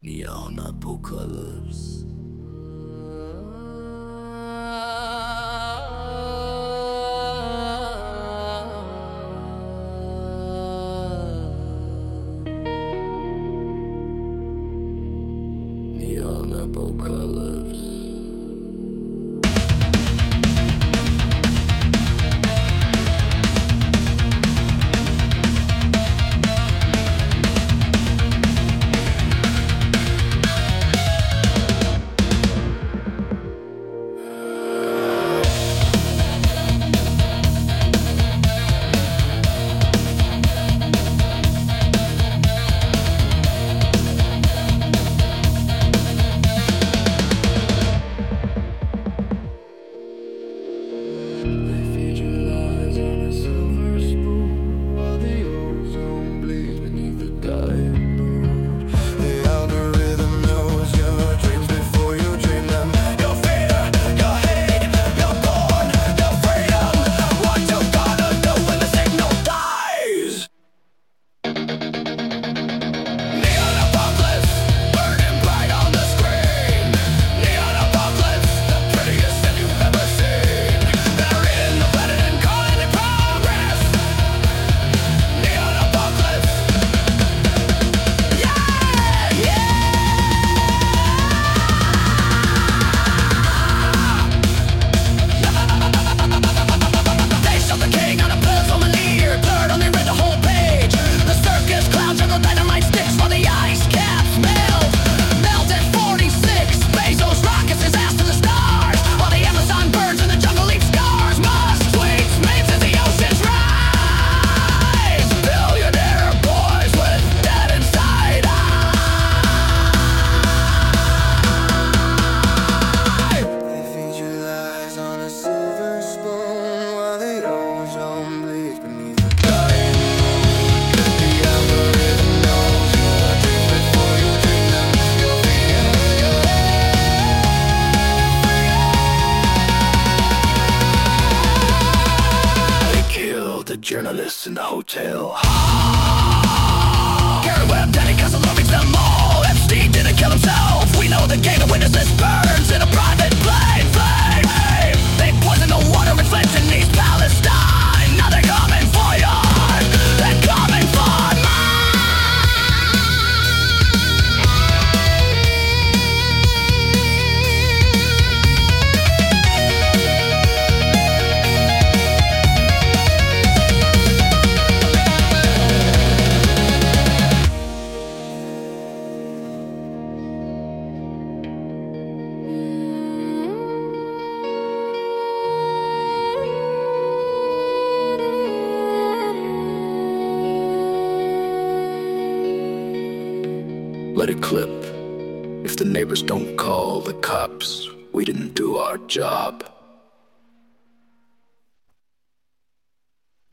Neon apocalypse. Neon apocalypse. The journalists in the hotel. Gary Webb, Danny Casanova beats them all. Epstein didn't kill himself. We know the game of witnesses burns in a private plane. Flame. They poison the water with flames in East Palestine. Now they're coming for yours. They're coming for mine. Let it clip. If the neighbors don't call the cops, we didn't do our job.